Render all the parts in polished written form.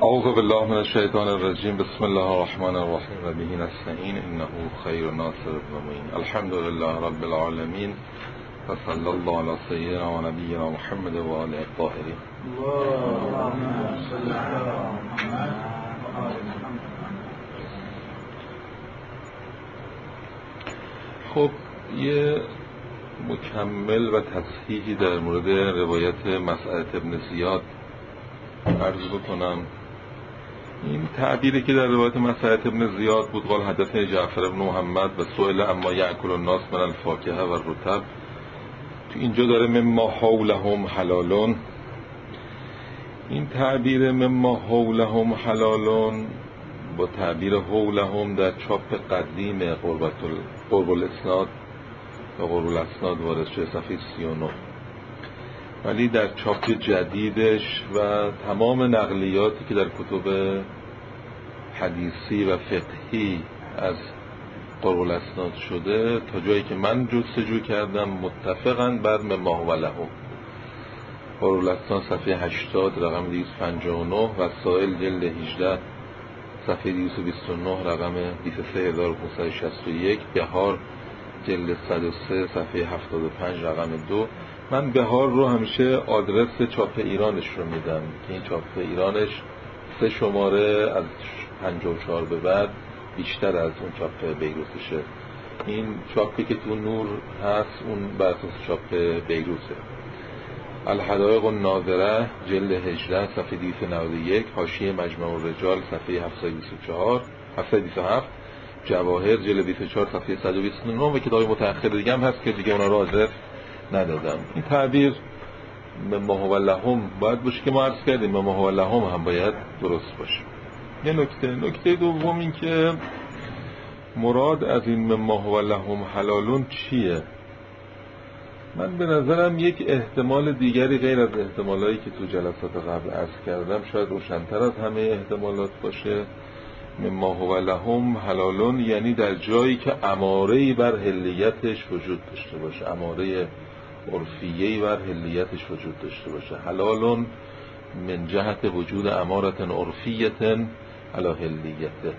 اعوذ بالله من الشیطان الرجیم. بسم الله الرحمن الرحیم و به نستعین انه خیر ناصر و معین. الحمد لله رب العالمین و صلی الله علی سیدنا و نبینا محمد و آله الطاهرین. خب یه مکمل و تصحیحی در مورد روایت مسعدة ابن زیاد عرض بکنم. این تعبیری که در روایت مسعدة ابن زیاد بود، قال حدثني جعفر بن محمد و سئل اما یأکل الناس من الفاکهه و الرطب، تو اینجا داره مما حولهم حلالون. این تعبیر مما حولهم حلالون با تعبیر حولهم در چاپ قدیم قرب الاسناد و قرب الاسناد وارد شده صفحه 39، ولی در چاپ جدیدش و تمام نقلیاتی که در کتب حدیثی و فقهی از قرب الاسناد شده تا جایی که من جستجو کردم متفقاً بر مما هو لهم. قرب الاسناد صفحه 80 رقم 259 و سائل جلد 18 صفحه 229 رقم 23561، بهار جلد 103 صفحه 75 رقم 2. من بهار رو همیشه آدرس چاپ ایرانش رو میدم که این چاپ ایرانش 3 شماره از 54 به بعد بیشتر از اون چاپ بیروتشه. این چاپی که تو نور هست اون بر اساس چاپ بیروته. الحدائق الناظره جلد 18 صفحه 291، حاشیه مجمع الرجال صفحه 727، جواهر جلد 24 صفحه 129 و کتاب متأخر دیگه هم هست که دیگه اونا رو آدرس ندادم. این تعبیر مما هو لهم باید باشه که ما عرض کردیم مما هو لهم هم باید درست باشه. یه نکته دوم این که مراد از این مما هو لهم حلالون چیه؟ من به نظرم یک احتمال دیگری غیر از احتمالایی که تو جلسات قبل عرض کردم شاید روشن‌تر از همه احتمالات باشه. مما هو لهم حلالون یعنی در جایی که اماره‌ای بر حلیتش وجود داشته باشه، اماره عرفیه‌ای بر حلیتش وجود داشته باشه. حلالون من جهت وجود امارة عرفیة علی حلیته.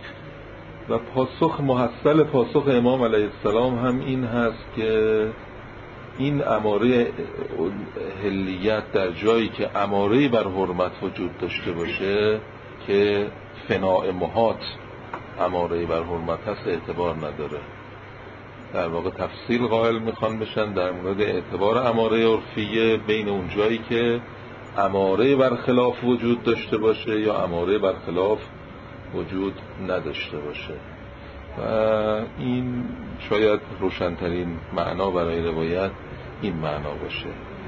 و محصل پاسخ امام علیه السلام هم این هست که این اماره حلیت در جایی که اماره‌ای بر حرمت وجود داشته باشه که فناء محات اماره‌ای بر حرمت هست اعتبار نداره. در واقع تفصیل قائل میخوان بشن در مورد اعتبار اماره عرفیه بین اون جایی که اماره بر خلاف وجود داشته باشه یا اماره بر خلاف وجود نداشته باشه. و این شاید روشنترین معنا برای روایت این معنا باشه.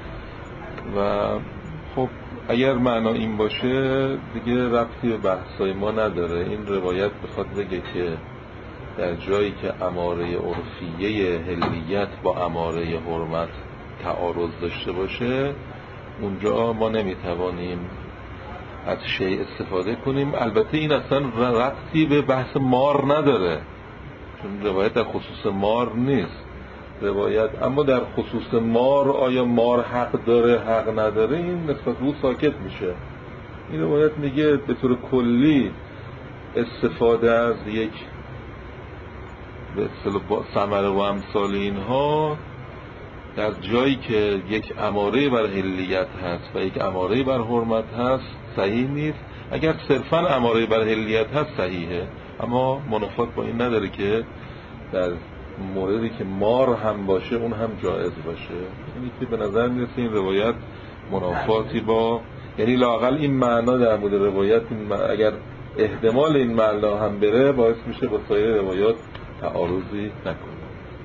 و خب اگر معنا این باشه دیگه ربطی به بحثای ما نداره. این روایت بخواد بگه که در جایی که اماره عرفیه حلیت با اماره حرمت تعارض داشته باشه اونجا ما نمیتوانیم از شیء استفاده کنیم. البته این اصلا ربطی به بحث مار نداره چون روایت در خصوص مار نیست روایت، اما در خصوص مار آیا مار حق داره حق نداره این نسبت به ساکت میشه. این روایت میگه به طور کلی استفاده از یک به اصطلاح ثمره و امثال اینها در جایی که یک اماره بر حلیت هست و یک اماره بر حرمت هست صحیح نیست. اگر صرفا اماره بر حلیت هست صحیحه، اما منافات با این نداره که در موردی که مار هم باشه اون هم جایز باشه. یعنی که به نظر میرسه این روایت منافاتی با یعنی لااقل این معنا در مورد روایت اگر احتمال این معنا هم بره باعث میشه با سایر روایات تعارضی نکنه.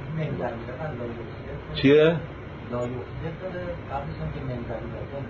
چیه؟ لا یفته داره قبلش هم که منزلی داره.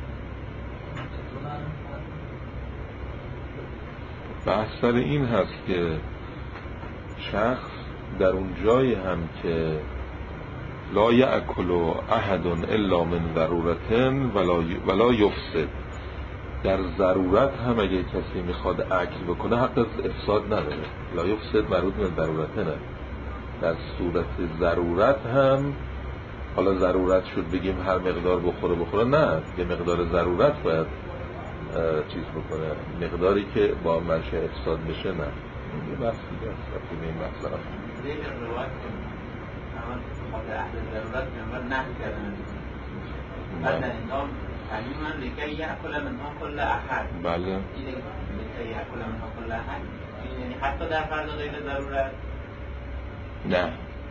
بحث سر این هست که شخص در اون جایی هم که لا یأکل احد الا من ضرورة ولا یفسد، در ضرورت هم اگه کسی میخواد اکل بکنه حق از افساد نداره. لا یفسد مربوط به ضرورت نه، در صورت ضرورت هم حالا ضرورت شد بگیم هر مقدار بخوره نه، به مقدار ضرورت باید چیز بکنه، مقداری که با منشأ افساد بشه نه. این بحث دیگه است رفتی به این مسئله. دیگه روایت اما خاطر اهل ضرورت پیامبر نهی کردن. بعد انجام تعلیماً لکی یأکل منها کل احد. بله. این لکی یأکل منها کل احد. یعنی حتی در فرض غیر ضرورت؟ نه.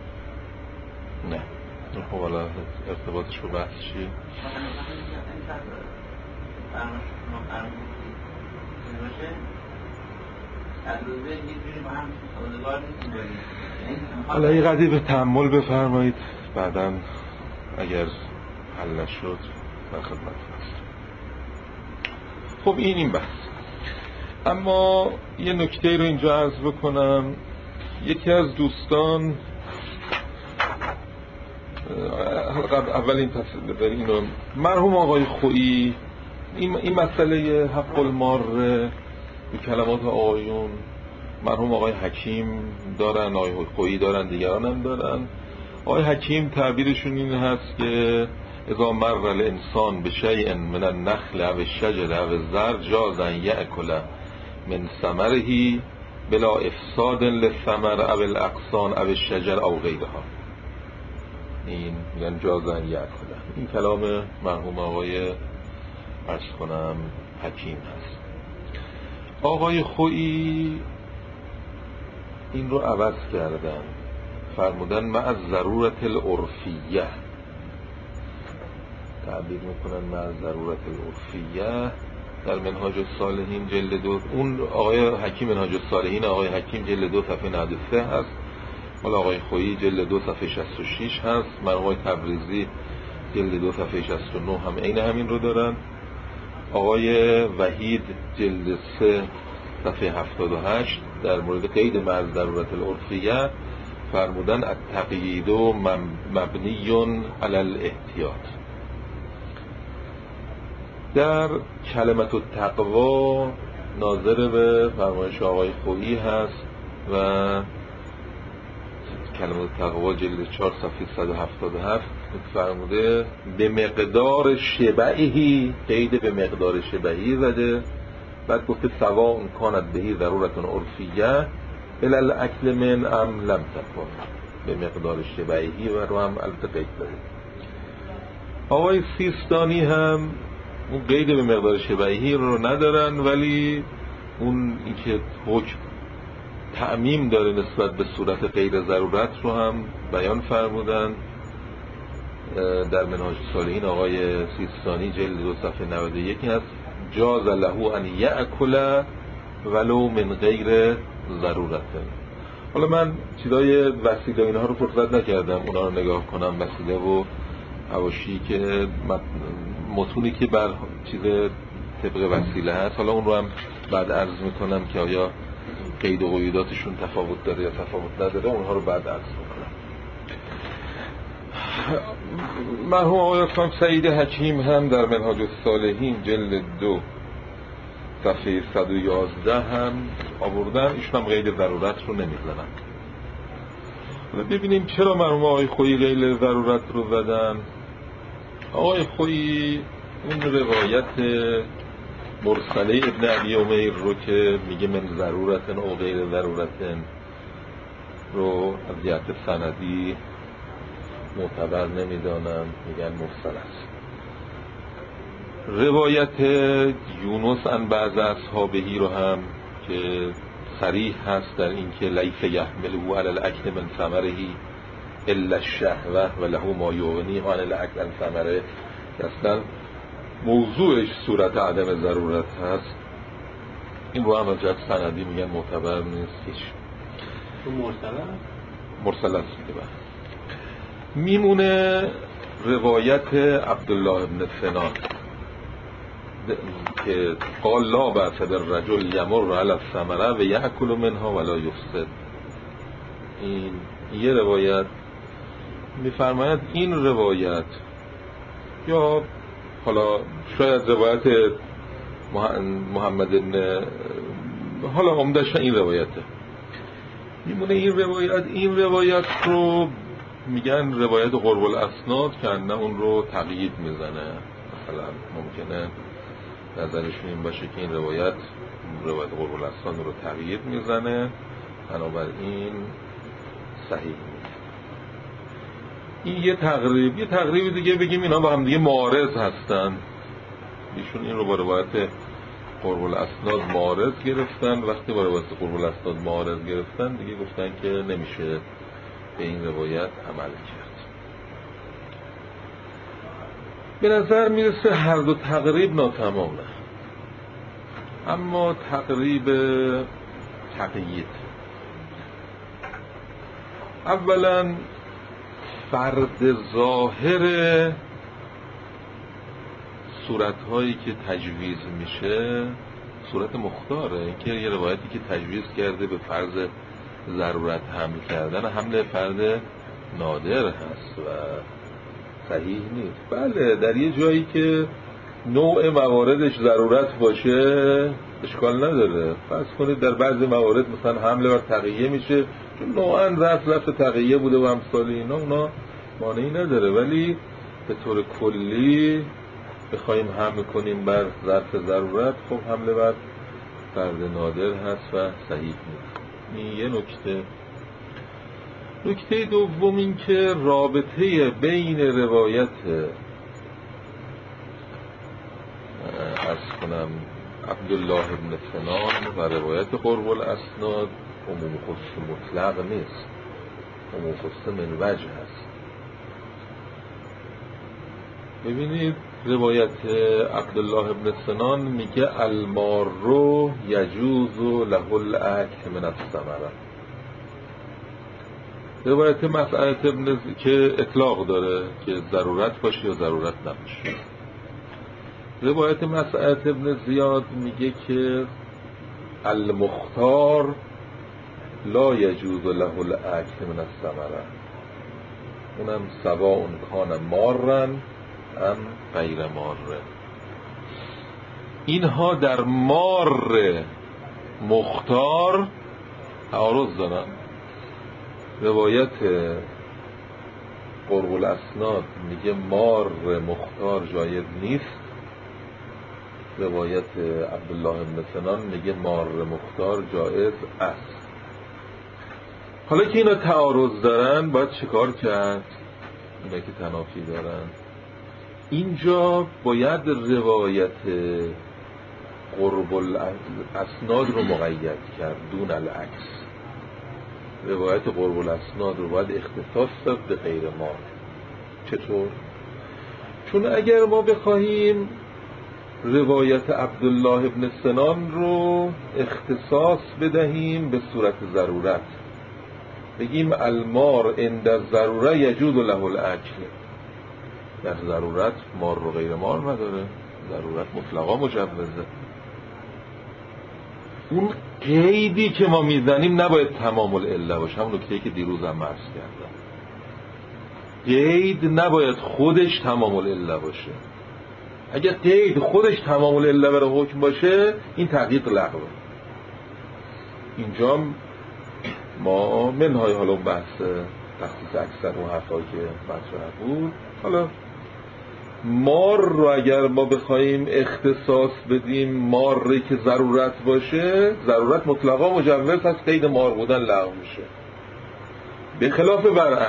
خب حالا ارتباطش با بحث چیه؟ حالا یه قضیه به تأمل بفرمایید، بعداً اگر حل نشد در خدمت هست. خب این بحث. اما یه نکته رو اینجا عرض بکنم. یکی از دوستان اول این تصویر اینو مرحوم آقای خویی این مسئله حق الماره به کلمات آقایون مرحوم آقای حکیم دارن، آقای خویی دارن، دیگران هم دارن. آقای حکیم تعبیرشون این هست که اذا مر الانسان بشیء من النخل او الشجر او الزرع جاز ان یأکل من ثمره بلا افساد للثمر او الاغصان او الشجر او غیرها. این میگن جاز ان یأکل. این کلام مرحوم آقای عرض کنم حکیم هست. آقای خویی این رو عوض کردن، فرمودن مع ضرورت العرفیه، تعبیر میکنن مع ضرورت العرفیه در منهاج الصالحین جلد 2. اون آقای حکیم منهاج الصالحین آقای حکیم جلد 2 صفحه 93 هست، حالا آقای خویی جلد 2 صفحه 66 هست، مرحوم آقای تبریزی جلد 2 صفحه 69 هم عین همین رو دارن. آقای وحید جلد 3 صفحه 78 در مورد قید مع ضرورت العرفیه فرمودن التقیید مبنی علی الاحتیاط. در کلمت التقوا ناظر به فرمایش آقای خویی هست و کلمت التقوا جلد 4 صفحه 177 فرموده به مقدار شبعی، قید به مقدار شبعی زده، بعد گفته سواء کانت بهی ضرورت عرفیه الی الاکل من ام لم تکن، به مقدار شبعی و رو هم البته قید داره. آقای سیستانی هم اون قید به مقدار شبعی رو ندارن، ولی اون اینکه حکم تعمیم داره نسبت به صورت غیر ضرورت رو هم بیان فرمودن. در منهاج الصالحین آقای سیستانی جلد 2 صفحه 91 هست جاز له ان یأکل ولو من غیر ضرورت. حالا من چیزای وسیله اینها رو فرصت نکردم اونا رو نگاه کنم، وسیله و حواشی که متونی که بر چیز طبق وسیله هست، حالا اون رو هم بعد عرض میکنم که آیا قید و قیوداتشون تفاوت داره یا تفاوت نداره، اونها رو بعد عرض میکنم. مرحوم آقای سعید حکیم هم در منهاج الصالحین جلد 2 صفحه 111 هم آوردن، ایشون هم قید ضرورت رو نمیزنن. ببینیم چرا مرحوم آقای خویی قید ضرورت رو زدن. آقای خویی اون روایت مرسله ابن ابی امیر رو که میگه من ضرورت او غیر ضرورت رو از جهت سندی معتبر نمیدانن، میگن مرسل است. روایت یونس عن بعض اصحابهی رو هم که صریح هست در این که لیس یحمله علی الاکل من ثمره الا الشهوه و له ما یغنی عن الاکل من ثمره، اصلا موضوعش صورت عدم ضرورت هست، این رو هم از جهت سندی میگن معتبر نیست. هیچ مرسل است دیگه. میمونه روایت عبدالله ابن سنان که قال لا بأس بالرجل یمر علی الثمره و یأکل منها ولا یفسد. این یه روایت میفرماید این روایت یا حالا شاید روایت محمد بن حالا عمدش این روایته میمونه. این روایت رو میگن روایت قرب الاسناد که نه اون رو تقیید میزنه. مثلا ممکنه نظرشون این باشه که این روایت قرب الاسناد رو تغییر میزنه، بنابراین صحیح نیست. این یه تقریب دیگه بگیم اینا با هم دیگه معارض هستن. ایشون این رو با روایت قرب الاسناد معارض گرفتن، وقتی با روایت قرب الاسناد معارض گرفتن دیگه گفتن که نمیشه به این روایت عمل کرد. به نظر میرسه هر دو تقریب ناتمامه، اما تقریب تقیید. اولا فرد ظاهر صورتهایی که تجویز میشه صورت مختاره. اینکه یه روایتی که تجویز کرده به فرض ضرورت حمل کردن، حمل فرد نادر هست و صحیح نیست. بله در یه جایی که نوع مواردش ضرورت باشه اشکال نداره. فرض کنید در بعضی موارد مثلا حمله بر تقیه میشه چون نوعاً رفت تقیه بوده و امثال اینا، اونا مانعی نداره. ولی به طور کلی بخوایم حمل کنیم بر ظرف ضرورت، خب حمله بر فرد نادر هست و صحیح نیست. این یه نکته. نکته دوم این که رابطه بین روایت عبدالله بن سنان و روایت قرب الاسناد عموم خصوص مطلق نیست، عموم خصوص من وجه هست. ببینید روایت عبدالله بن سنان میگه المارو یجوز له الاکل من الثمره. روایت مسعدة ابن که اطلاق داره که ضرورت باشه یا ضرورت نباشه. روایت مسعدة ابن زیاد میگه که المختار لا یجوز له الاکل من الثمره، اونم سواء کان مارن ام غیر ماره. اینها در مار مختار تعارض دارن. روایت قرب الاسناد میگه مار مختار جایز نیست، روایت عبدالله بن سنان میگه مار مختار جایز است. حالا که اینا تعارض دارن باید چیکار کرد؟ اینا که تنافی دارن، اینجا باید روایت قرب الاسناد رو مقید کرد دون العکس. روایت قرب الاسناد رو باید اختصاص داد به غیر مار. چطور؟ چون اگر ما بخواهیم روایت عبدالله ابن سنان رو اختصاص بدهیم به صورت ضرورت، بگیم المار عند الضروره یجوز له الاکل، در ضرورت مار رو غیر مار نداره، ضرورت مطلقا مجوزه. اون قیدی که ما میزنیم نباید تمام العله باشه. همون نکته‌ای که دیروز هم عرض کردم، قید نباید خودش تمام العله باشه. اگر قید خودش تمام العله برای حکم باشه این تحقیق لغوه. اینجا ما منهای حالا بحث تخصیص اکثر اون حرفا که مطرح بود، حالا مار رو اگر ما بخوایم اختصاص بدیم ماری که ضرورت باشه، ضرورت مطلقا مجوز هست، قید مار بودن لغو میشه. به خلاف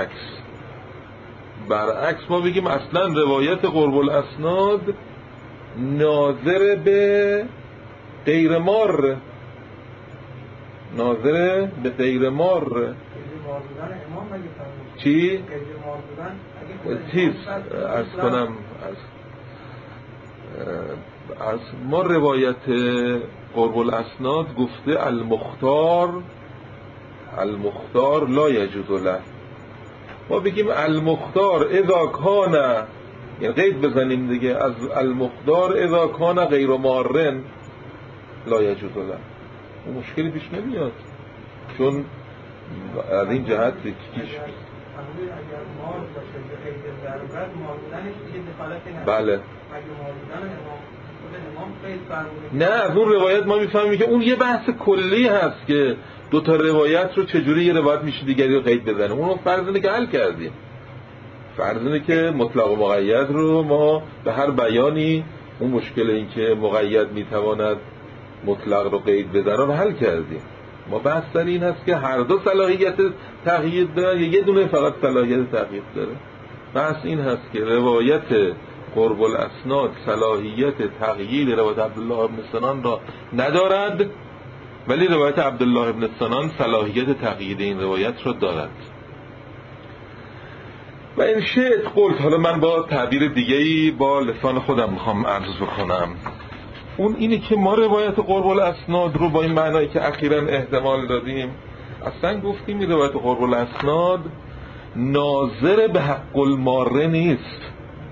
برعکس ما بگیم اصلا روایت قرب الاسناد ناظر به غیر مار، ناظر به غیر مار. چی؟ چیز عرض کنم از ما روایت قرب الاسناد گفته المختار لا یجوز له. ما بگیم المختار اذا کان، یعنی قید بزنیم دیگه، از المختار اذا کان غیر مارن لا یجوز له. اون مشکلی پیش نمیاد، چون از این جهت بله نه، از اون روایت ما میفهمیم که اون یه بحث کلی هست که دو تا روایت رو چجوری یه روایت میشه دیگری رو قید بزنیم. اون فرض اینه که حل کردیم. فرض اینه که مطلق و مقید رو ما به هر بیانی اون مشکل این که مقید میتواند مطلق رو قید بزنه رو حل کردیم. ما بحث در این هست که هر دو صلاحیت تقیید دارن یا یه دونه فقط صلاحیت تقیید داره. بحث این هست که روایت قرب الاسناد صلاحیت تقیید روایت عبدالله ابن سنان را ندارد، ولی روایت عبدالله ابن سنان صلاحیت تقیید این روایت را دارد. و این شئت قلت، حالا من با تعبیر دیگه‌ای با لسان خودم میخوام عرض بکنم، اون اینه که ما روایت قرب الاسناد رو با این معنایی که اخیراً احتمال دادیم اصلا گفتیم این روایت قرب الاسناد ناظر به حق الماره نیست،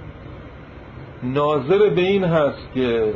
ناظر به این هست که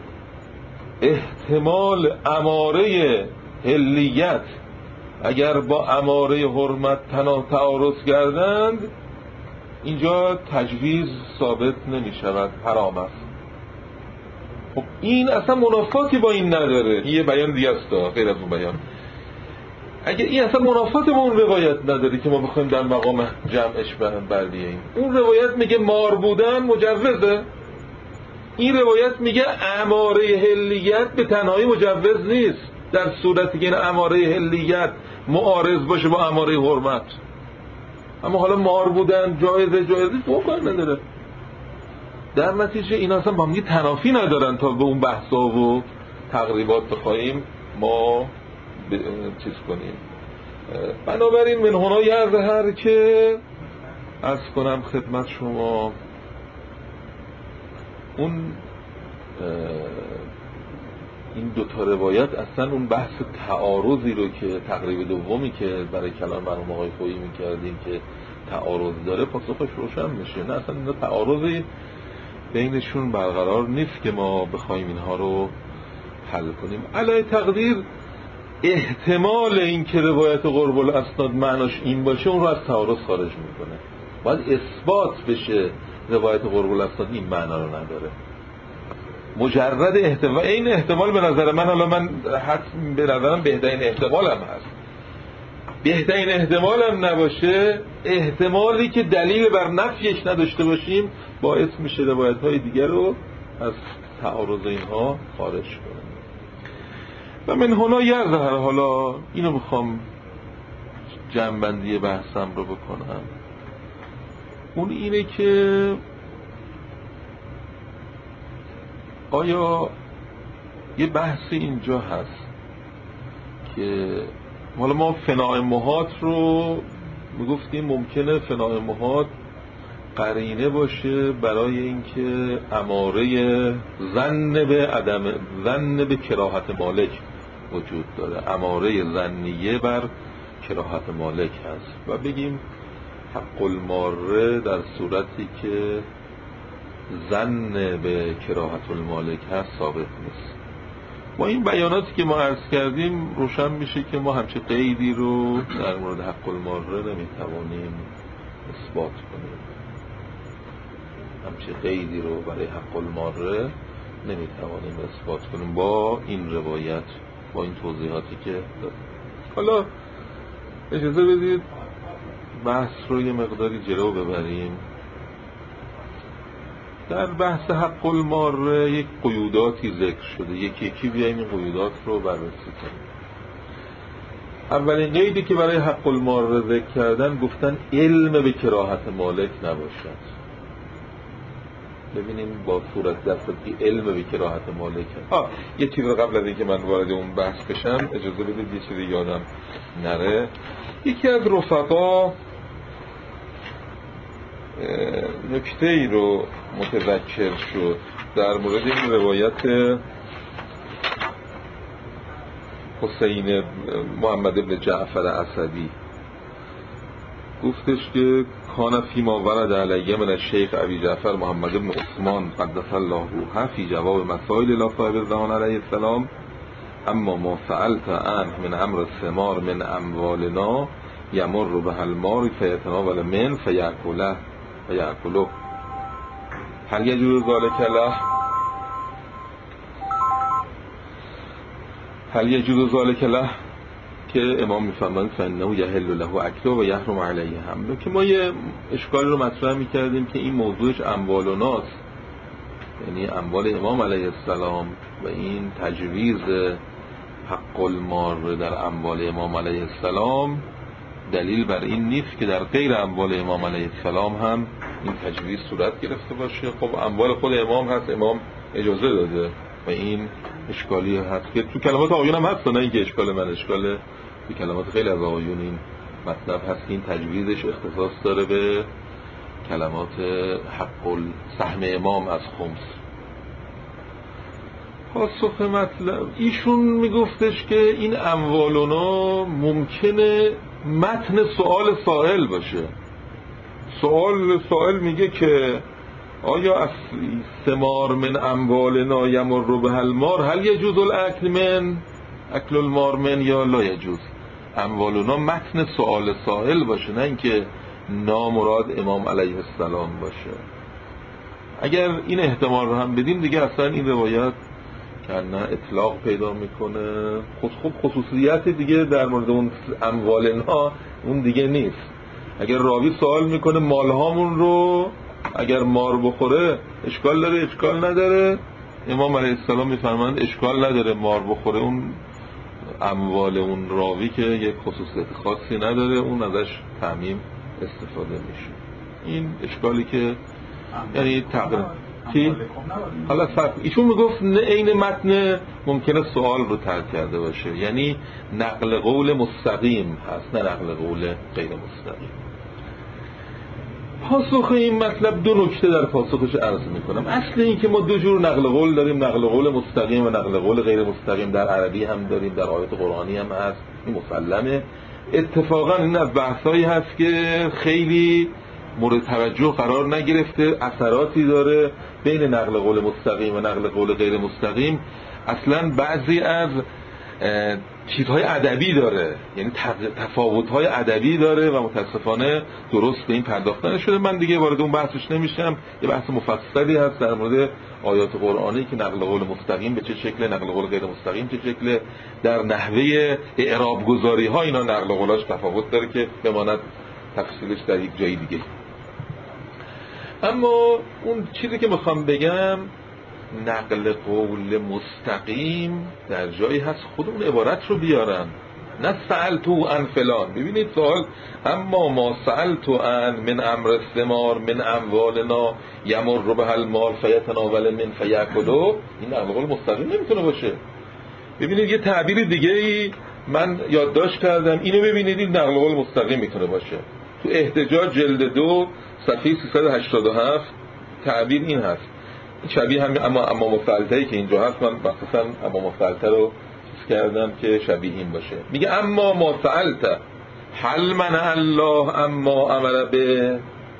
احتمال اماره حلیت اگر با اماره حرمت تعارض کردند اینجا تجویز ثابت نمی شود، حرام است. خب این اصلا منافاتی با این نداره، یه بیان دیگه است غیر از اون بیان. اگه این اصلا منافاتی با اون روایت نداره که ما بخوایم در مقام جمعش بردیم، اون روایت میگه مار بودن مجوزه، این روایت میگه اماره حلیت به تنهایی مجوز نیست در صورتی که این اماره حلیت معارض باشه با اماره حرمت. اما حالا مار بودن جایزه فوق نداره. در نتیجه این اصلا با هم تنافی ندارن تا به اون بحثا و تقریبات بخوایم ما چیز کنیم. بنابراین من هنا یظهر که عرض کنم خدمت شما اون این دوتا روایت اصلا اون بحث تعارضی رو که تقریب دومی که برای کلام مرحوم آقای خویی میکردیم که تعارض داره پاسخش روشن میشه. نه اصلا این تعارضی بینشون برقرار نیست که ما بخوایم اینها رو حل کنیم. علی تقدیر احتمال این که روایت قرب الاسناد معناش این باشه اون رو از تعارض خارج میکنه. باید اثبات بشه روایت قرب الاسناد این معنا رو نداره. مجرد احتمال، این احتمال به نظر من، حالا من حتم به نظرم بهترین احتمالم هست، بهترین احتمالم نباشه احتمالی که دلیل بر نفیش نداشته باشیم باعث میشه روایت های دیگر رو از تعارض اینها خارج کنیم. و من هنا یظهر، حالا اینو میخوام جمع‌بندی بحثم رو بکنم، اون اینه که آیا یه بحثی اینجا هست که حالا ما فناء محات رو میگفتیم ممکنه فناء محات قرینه باشه برای اینکه اماره ظن به کراهت مالک وجود داره، اماره ظنیه بر کراهت مالک هست و بگیم حق الماره در صورتی که ظن به کراهت المالک هست ثابت نیست. با این بیاناتی که ما عرض کردیم روشن میشه که ما همچه قیدی رو در مورد حق الماره نمیتوانیم اثبات کنیم، همچه قیدی رو برای حق الماره نمیتوانیم اثبات کنیم با این روایت، با این توضیحاتی که داریم. حالا اجازه بدید بحث رو یه مقداری جلو ببریم. در بحث حق الماره یک قیوداتی ذکر شده، یکی بیاییم این قیودات رو بررسی کنیم. اولین قیدی که برای حق الماره ذکر کردن گفتن علم به کراهت مالک نباشد. ببینیم با صورت دستی علم به کراهت مالک هست. یه چیز قبل از اینکه من وارد اون بحث بشم اجازه بدید یه چیزی یادم نره. یکی از رفقا نکته ای رو متذکر شد در مورد این روایت حسین محمد ابن جعفر اسدی. گفتش که کان فیما ورد علیه من الشیخ ابی جعفر محمد ابن عثمان قدس الله روحه فی جواب مسائل الی صاحب الزمان علیه السلام اما ما سألت عنه من امر الثمار من اموالنا یمر به المار فیتناول من فیأکله هل یجوز ذلک له که امام میفهمند فانه یحل له اکله و یحرم علیه حمله. که ما یه اشکال رو مطرح میکردیم که این موضوعش اموال و ناس یعنی اموال امام علیه السلام و این تجویز حق المار در اموال امام علیه السلام دلیل بر این نیست که در غیر اموال امام علیه السلام هم این تجویز صورت گرفته باشه. خب اموال خود امام هست، امام اجازه داده و این اشکالی هست که تو کلمات آقایون هم هست، نه اینکه اشکال من، اشکال تو کلمات خیلی از آقایون این مطلب هست که این تجویزش اختصاص داره به کلمات حق سهم امام از خمس. پاسخ مطلب ایشون میگفتش که این اموالونا ممکنه متن سوال سائل باشه. سائل میگه که آیا از ثمار من اموالنا یمر به المار هل یجوز الاکل من اکل المار من یا لا یجوز. اموالونا متن سوال سائل باشه، نه اینکه نامراد امام علیه السلام باشه. اگر این احتمال رو هم بدیم دیگه اصلا این روایت که نه اطلاق پیدا میکنه. خب خصوصیت دیگه در مورد اون اموالنا اون دیگه نیست. اگر راوی سوال میکنه مالهامون رو اگر مار بخوره اشکال داره اشکال نداره، امام علیه السلام میفرمایند اشکال نداره مار بخوره. اون اموال اون راوی که یک خصوصیت خاصی نداره، اون ازش تعمیم استفاده میشه. این اشکالی که یعنی تقریبا چی؟ حالا ایشون میگفت عین متن ممکنه سوال رو ترک کرده باشه، یعنی نقل قول مستقیم هست نه نقل قول غیر مستقیم. پاسخ این مطلب دو نکته در پاسخش عرض میکنم. اصل این که ما دو جور نقل قول داریم، نقل قول مستقیم و نقل قول غیر مستقیم. در عربی هم داریم، در آیات قرآنی هم هست، این مسلمه. اتفاقا این از بحثایی هست که خیلی مورد توجه قرار نگرفته، اثراتی داره بین نقل قول مستقیم و نقل قول غیر مستقیم. اصلا بعضی از چیزهای ادبی داره، یعنی تفاوت‌های ادبی داره و متاسفانه درست به این پرداخته نشده. من دیگه وارد اون بحثش نمیشم. یه بحث مفصلی هست در مورد آیات قرآنی که نقل قول مستقیم به چه شکله، نقل قول غیر مستقیم چه شکله، در نحوه اعراب گذاری ها اینا نقل قولاش تفاوت داره که بماند تفصیلش در یک جای دیگه. اما اون چیزی که میخوام بگم، نقل قول مستقیم در جایی هست خود اون عبارت رو بیارن، نه سألتو عن فلان. ببینید سوال اما ما سألتو عن من امر الثمار من اموالنا یمر به المال فیتناول من فیأکلوا، این نقل قول مستقیم نمیتونه باشه. ببینید یه تعبیر دیگه ای من یادداشت کردم، اینو ببینید، این نقل قول مستقیم میتونه باشه. تو احتجاج جلد 2 صفحه 387 تعبیر این هست، شبیه هم اما مفعلته‌ای که اینجا هست، من مخصوصا اما مفعلته رو چیز کردم که شبیه این باشه. میگه اما ما سألت هل منع الله اما امر به،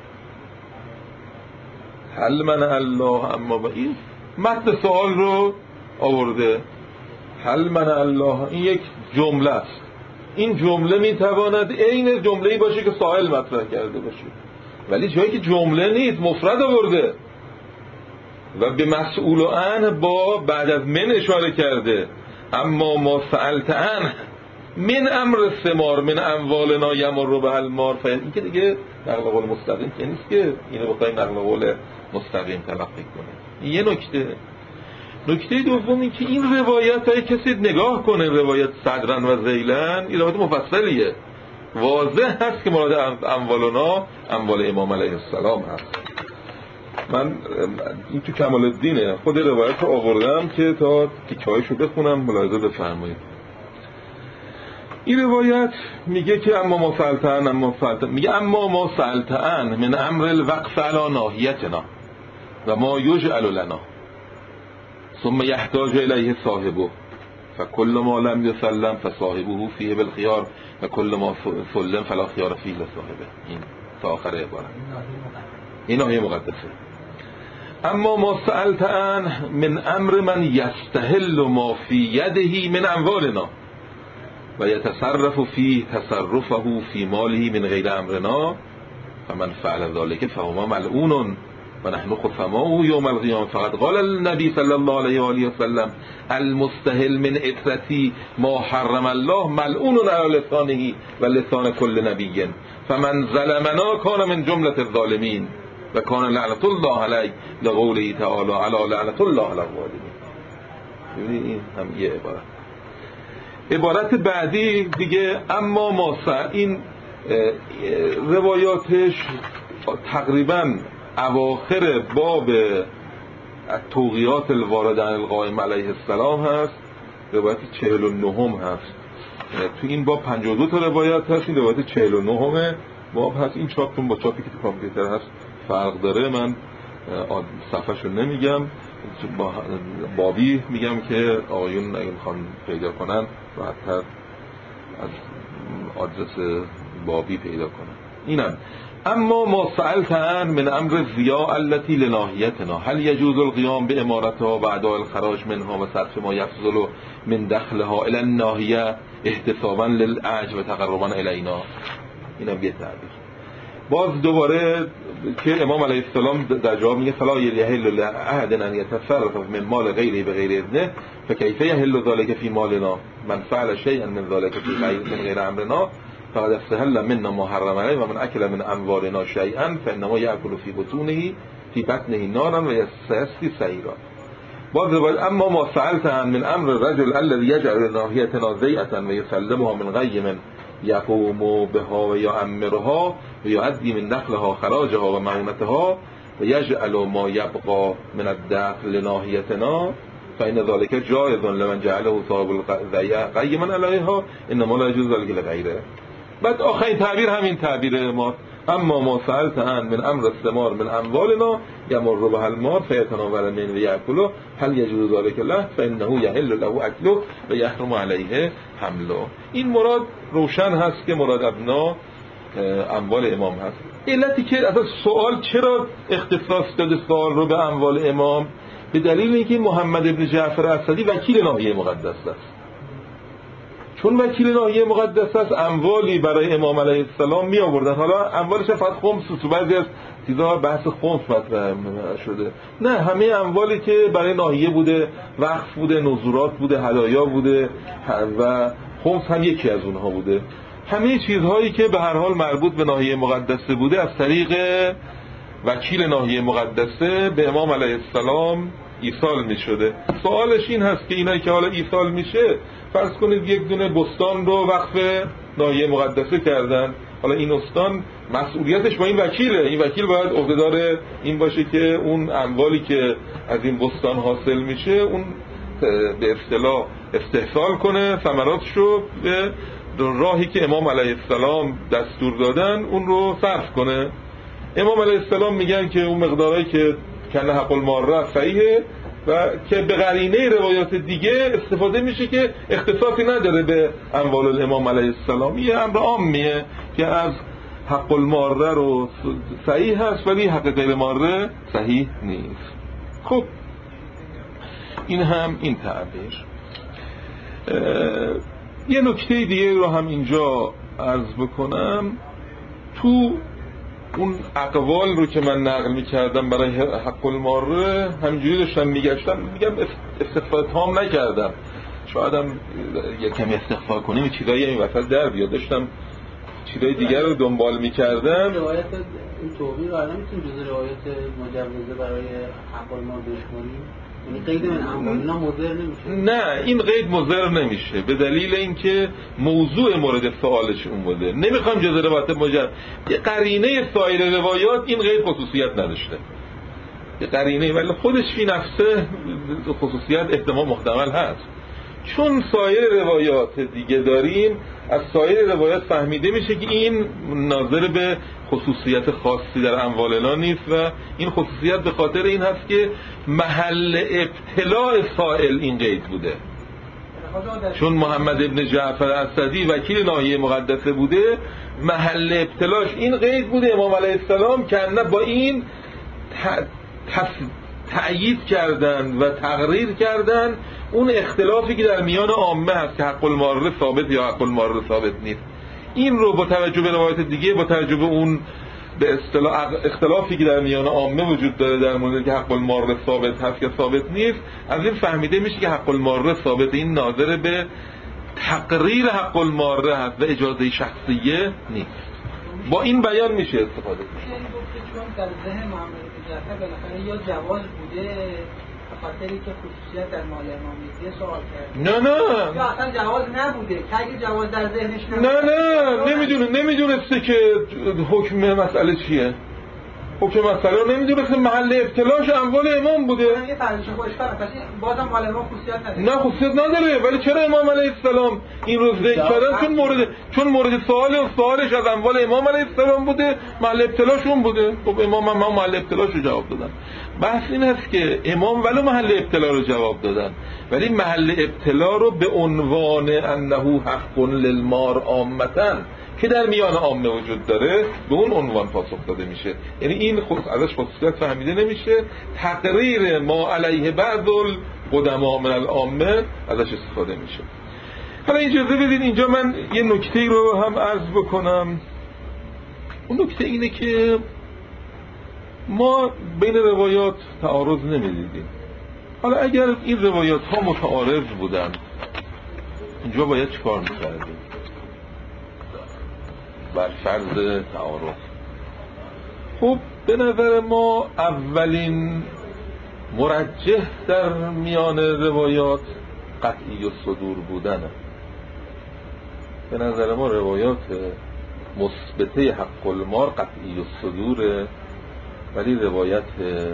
هل منع الله اما به، این متن سوال رو آورده. هل منع الله این یک جمله است، این جمله میتواند عین جمله‌ای باشه که سائل مطرح کرده باشه، ولی جایی که جمله نیست مفرد آورده و به مسئول عنه با بعد از من اشاره کرده. اما ما سألت عنه من امر الثمار من اموالنا یمر به المار، این که دیگه نقل قول مستقیم که نیست که اینو بخوایم نقل قول مستقیم تلقی کنه. یه نکته دومی که این روایت های کسی نگاه کنه، روایت صدرن و ذیلن، این روایت مفصلیه، واضح هست که مراد اموالنا اموال امام علیه السلام هست. من این تو کمال الدینه خود روایت رو آوردم که تا تیکه‌هایشو بخونم ملاحظه بفرمایید. این روایت میگه که اما ما سألتن میگه اما ما سألتن من امر الوقف علی ناحیتنا و ما یجعل لنا ثم یحتاج الیه صاحبه فکل ما لم یسلم فصاحبه فیه بالخيار و کل ما سلم فلا خيار فیه لصاحبه. این تا آخر عبارت، این آیه مقدسه. اما ما سألت عنه من امر من یستحل ما فی یده من اموالنا و یتصرف فی تصرفه فی ماله من غیر امرنا فمن فعل ذلك فهو ملعون و نحن خصماء یوم القیامة. فقد قال النبی صلی الله علیه و آله و سلم المستحل من عترتی ما حرم الله ملعون علی لسانه و لسان کل نبی فمن ظلمنا کان من جملة الظالمین. و کان لعنت الله علیه لقوله تعالی علی لعنت الله علی الظالمین. ببینید این هم یه عبارت بعدی دیگه اما ماسع، این روایاتش تقریبا اواخر باب توقیات الوارد عن القائم علیه السلام هست، روایت 49 هست. تو این باب 52 تا روایت هست، این روایت 49 باب هست. این چاپتون با چاپی که تو کامپیوتر هست فرق داره، من صفحه‌شو نمیگم، بابی میگم که آقایون اگه میخوان پیدا کنن راحت‌تر از آدرس بابی پیدا کنن. اینم اما ما سألت عن من امر الضیاء التي لناحیتنا هل يجوز القيام بامارتها و اداء الخراج منها و صرف ما يفضل من دخلها الى الناحیه احتسابا للاجر و تقربا الینا. اینم یه تعبیر. باز دوباره که امام علیه السلام در جواب میگه فلا یحل لأحد ان یتصرف من مال غیره بغیر اذنه فکیف یحل ذلك فی مالنا من فعل شیئا من ذلك فی غیر امرنا فقد استحل منا ما حرم علیه و من اکل من اموالنا شیئا فانما یأکل فی بطنه نارا و یستسقی سعیرا. باز اما ما سألت عن من امر الرجل الذي يجعل ناحیتنا ضیعة و یسلمها من غیم یقوم بها و یعمرها و یؤدی من دخلها خراجها و معونتها و یجعل ما یبقى من الدخل لناحیتنا فإن ذلك جائز لمن جعله صاحب قیما علیها انما لا يجوز ذلك لغیره. بعد آخرین تعبیر همین تعبیر ما اما ما سألت عن من امر الثمار من اموالنا یمر بها المار فیتناول من و یأکله هل یجوز ذلك له فانه یحل له اکله و یحرم علیه حمله. این مراد روشن هست که مراد ابنا اموال امام هست. علتی که اصلا سوال چرا اختصاص داده سوال رو به اموال امام، به دلیل اینکه محمد ابن جعفر اسدی وکیل ناحیه مقدس است. چون وکیل ناحیه مقدس است اموالی برای امام علیه السلام می آوردن. حالا اموالش فقط خمس، تو بعضی از چیزها بحث خمس مطرح شده، نه همه اموالی که برای ناحیه بوده، وقف بوده، نذورات بوده، هدایا بوده و خمس هم یکی از اونها بوده. همه چیزهایی که به هر حال مربوط به ناحیه مقدسه بوده از طریق وکیل ناحیه مقدسه به امام علیه السلام ایصال می شده. سوالش این هست که اینایی که حالا ایصال میشه، فرض کنید یک دونه بستان رو وقف ناحیه مقدسه کردن، حالا این استان مسئولیتش با این وکیله، این وکیل باید عهدهدار این باشه که اون اموالی که از این بستان حاصل میشه اون به اصطلاح استحصال کنه، ثمراتشو به راهی که امام علیه السلام دستور دادن اون رو صرف کنه. امام علیه السلام میگن که اون مقدارایی که کنه حق الماره صحیحه و که به قرینه روایات دیگه استفاده میشه که اختصاصی نداره به اموال الامام علیه السلام. یه امر عامیه که از حق الماره رو صحیح هست ولی حق غیر ماره صحیح نیست. خب این هم این تعبیر. یه نکته دیگه رو هم اینجا عرض بکنم. تو اون اقوال رو که من نقل می‌کردم برای حق الماره همینجوری داشتم میگشتم، میگم استفاده تام نکردم، شاید هم یه کمی استغفار کنیم چیزایی این وسط در بیاد، داشتم چیزای دیگر رو دنبال می‌کردم. روایت این توقیق الان میتونیم جزء روایت مجوزه برای حق الماره بشماریم؟ یعنی قید من اموالنا مضر نمیشه؟ نه این قید مضر نمیشه به دلیل اینکه موضوع مورد سوالش اون بوده. نمیخوام جزء روایت مجوز، یه قرینه سایر روایات این قید خصوصیت نداشته، یه قرینه ولی خودش فی نفسه خصوصیت احتمال محتمل هست. چون سایر روایات دیگه داریم، از سایر روایات فهمیده میشه که این ناظر به خصوصیت خاصی در اموالنا نیست و این خصوصیت به خاطر این هست که محل ابتلاع سائل این قید بوده. چون محمد ابن جعفر اسدی وکیل ناحیه مقدسه بوده، محل ابتلاعش این قید بوده. امام علیه السلام که با این تأیید کردن و تقریر کردن اون اختلافی که در میان عامه هست که حق الماره ثابت یا حق الماره ثابت نیست. این رو با توجه به روایت دیگه، با توجه به اون به اصطلاح اختلافی که در میان عامه وجود داره در مورد که حق الماره ثابت هست یا ثابت نیست، از این فهمیده میشه که حق الماره ثابت، این ناظر به تقریر حق الماره هست و اجازه شخصیه نیست. با این بیان میشه استفاده کنید. یعنی گفت که چون در ذهن محمد بن جعفر بالاخره یا جواز بوده به خاطری که خصوصیت در مال امامیه سوال کرد، نه یا اصلا جواز نبوده که اگه جواز در ذهنش نبوده نمیدونسته که حکم مسئله چیه. حکم مسئله رو نمیدونسته، محل ابتلاش اموال امام بوده. یه فرضش خوش کنه پس بازم مال امام خصوصیت نداره. نه خصوصیت نداره، ولی چرا امام علیه السلام این رو ذکر کردن؟ چون مورد سوالش از اموال امام علیه السلام بوده، محل ابتلاش اون بوده. خب امام هم محل ابتلاش رو جواب دادن. بحث این هست که امام ولو محل ابتلا رو جواب دادن، ولی محل ابتلا رو به عنوان انه حق للمار عامتا که در میان عامه وجود داره به اون عنوان پاسخ داده میشه. یعنی این ازش خصوصیت فهمیده نمیشه، تقریر ما علیه بعض القدما من العامه ازش استفاده میشه. حالا اجازه بدید اینجا من یه نکته رو هم عرض بکنم. اون نکته اینه که ما بین روایات تعارض نمیدیدیم. حالا اگر این روایات ها متعارض بودن اینجا باید چیکار میکردیم؟ بر فرض تعارض، خب به نظر ما اولین مرجح در میان روایات قطعی الصدور بودنه. به نظر ما روایات مثبته حق المار قطعی الصدوره، ولی روایت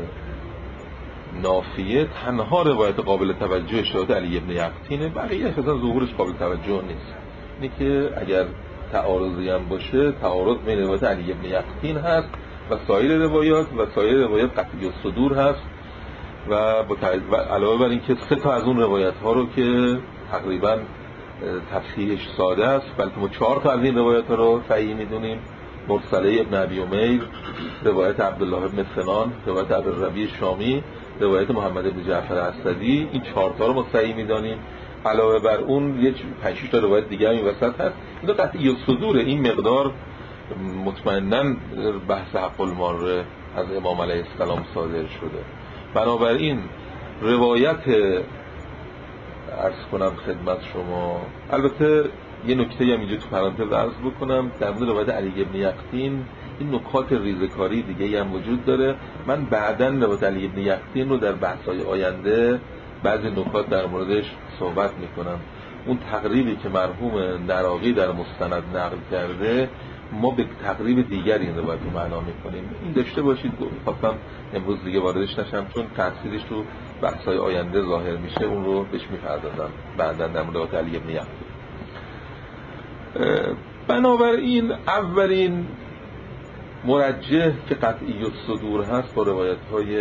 نافیه تنها روایت قابل توجه شده علی ابن یقطینه، بقیه اصلا ظهورش قابل توجه نیست. اینه که اگر تعارضی هم باشه، تعارض بین روایت علی ابن یقطین هست و سایر روایات قطعی الصدور هست و علاوه بر این که 3 تا از اون روایت ها رو که تقریبا تصحیحش ساده است، بلکه ما 4 تا از این روایت ها رو صحیح میدونیم: مرسله ابن ابی امیر، روایت عبدالله ابن سنان، روایت ابوالربیع شامی، روایت محمد بن جعفر اسدی. این 4 تا رو ما صحیح میدونیم. علاوه بر اون یه 5-6 تا روایت دیگه این وسط هست. این قطعی الصدور، این مقدار مطمئناً بحث حق المار از امام علیه السلام صادر شده. بنابراین روایت عرض کنم خدمت شما، البته یه نکته هم اینجا تو پرانتز عرض بکنم در مورد روایت علی ابن یقطین، این نکات ریزکاری دیگه هم وجود داره. من بعداً روایت علی ابن یقطین رو در بحث‌های آینده بعضی نکات در موردش صحبت میکنم. اون تقریبی که مرحوم نراقی در مستند نقل کرده، ما به تقریب دیگر این روایت رو معنا میکنیم. این داشته باشید، خواستم امروز دیگه واردش نشم چون تفصیلش تو بحث‌های آینده ظاهر میشه، اون رو بهش میپردازم بعداً در مورد علی ابن یقطین. بنابراین اولین مرجح که قطعی الصدور هست با روایت‌های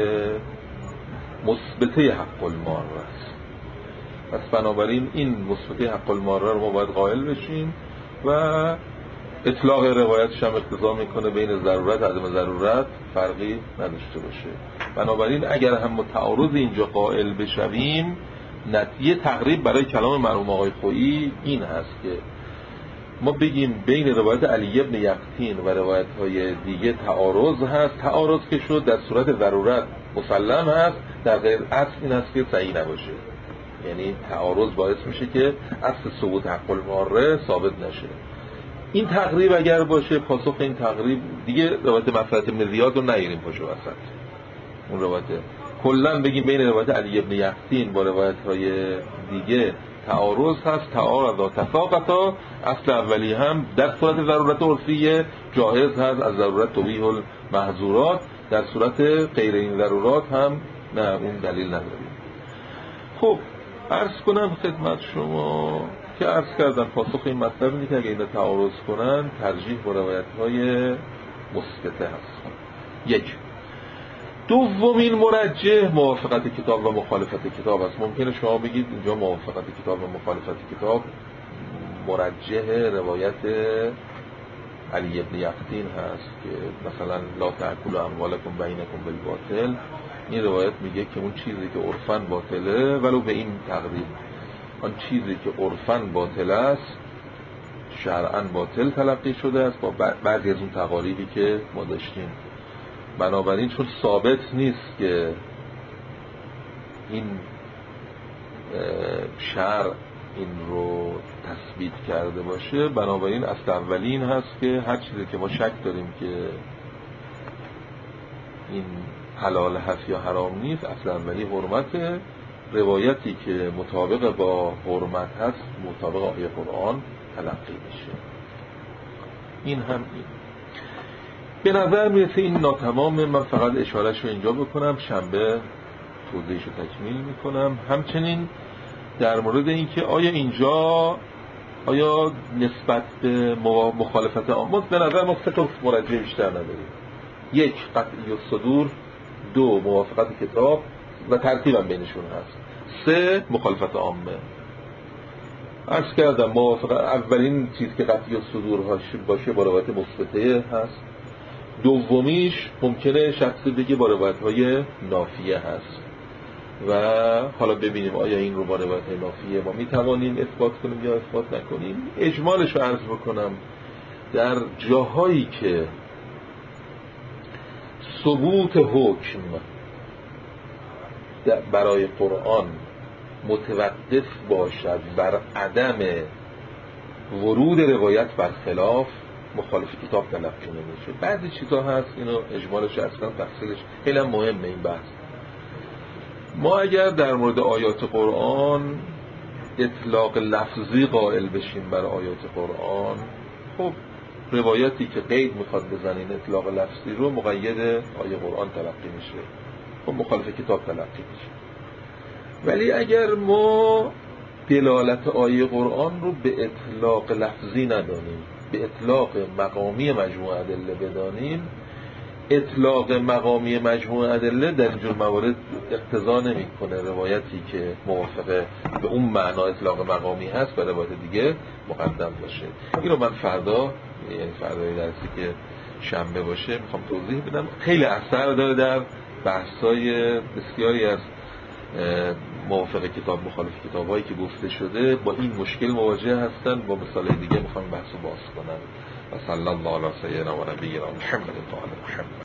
مثبته حق المار است. پس بنابراین این مثبته حق المار رو ما باید قائل بشیم و اطلاق روایتش هم اقتضا میکنه بین ضرورت عدم ضرورت فرقی نداشته باشه. بنابراین اگر هم متعارض اینجا قائل بشویم، نتیجه تقریب برای کلام مرحوم آقای خویی این هست که ما بگیم بین روایت علی ابن یقطین و روایت های دیگه تعارض هست. تعارض که شد در صورت ضرورت مسلم هست، در غیر اصل این هست که صحیح نباشه. یعنی تعارض باعث میشه که اصل ثبوت حق الماره ثابت نشه. این تقریب اگر باشه، پاسخ این تقریب دیگه روایت مفرد ابن زیاد رو نگیریم پشت وسط. اون روایت کلا بگیم بین روایت علی ابن یقطین با روایت های دیگه تعارض هست، تعارض تفاقتا، اصل اولی هم در صورت ضرورت عرفیه جایز هست، از ضرورت توبیح المحظورات، در صورت غیر این ضرورات هم نه، اون دلیل نداریم. خب عرض کنم خدمت شما که عرض کردم پاسخ این مطلب اینه که اگه اینا تعارض کنن ترجیح با روایت‌های مثبته هست. یک. دومین مرجح موافقت کتاب و مخالفت کتاب است. ممکنه شما بگید اینجا موافقت کتاب و مخالفت کتاب مرجح روایت علی ابن یقطین هست که مثلا لا تأکلوا اموالکم بینکم بالباطل. این روایت میگه که اون چیزی که عرفاً باطله ولو به این تقریب، آن چیزی که عرفاً باطل است شرعاً باطل تلقی شده است با بعضی از اون تقاریبی که ما داشتیم. بنابراین چون ثابت نیست که این شرع این رو تثبیت کرده باشه، بنابراین اصل اولین هست که هر چیزی که ما شک داریم که این حلال هست یا حرام نیست، اصل اولی حرمت. روایتی که مطابق با حرمت هست مطابق آیه قرآن تلقی میشه. این هم این به نظر میرسه این ناتمام. من فقط اشارهش رو اینجا بکنم، شنبه توضیحش رو تکمیل میکنم. همچنین در مورد اینکه آیا نسبت به مخالفت عامه به نظر ما سه تا مرجع بیشتر نداریم: یک، قطعی الصدور، دو، موافقت کتاب و ترتیب هم بینشون هست، سه، مخالفت عامه. عرض کردم اولین چیز که قطعی الصدور باشه با روایت مثبته هست، دومیش ممکنه شخصی بگه با روایت‌های نافیه هست و حالا ببینیم آیا این رو با روایت‌های نافیه ما میتوانیم اثبات کنیم یا اثبات نکنیم. اجمالش رو عرض بکنم، در جاهایی که ثبوت حکم برای قرآن متوقف باشد بر عدم ورود روایت بر خلاف، مخالف کتاب تلقی نمیشه. بعضی چیزا هست، اینو اجمالش اصلا تفصیلش خیلی مهمه این بحث. ما اگر در مورد آیات قرآن اطلاق لفظی قائل بشیم بر آیات قرآن، خب روایتی که قید میخواد بزنین اطلاق لفظی رو مقید آیه قرآن تلقی میشه، خب مخالف کتاب تلقی میشه. ولی اگر ما دلالت آیه قرآن رو به اطلاق لفظی ندانیم، به اطلاق مقامی مجموع ادله بدانیم، اطلاق مقامی مجموع ادله در اینجور موارد اقتضا نمیکنه روایتی که موافق به اون معنا اطلاق مقامی هست و روایت دیگه مقدم باشه. این رو من فردا، یعنی فردای درسی که شنبه باشه، میخوام توضیح بدم. خیلی اثر داره در بحثای بسیاری از موافق کتاب مخالف کتابایی که گفته شده با این مشکل مواجه هستن. با مثال دیگه میخوام بحثو باز کنم. و صلی الله علی سیدنا و نبینا محمد و آل محمد.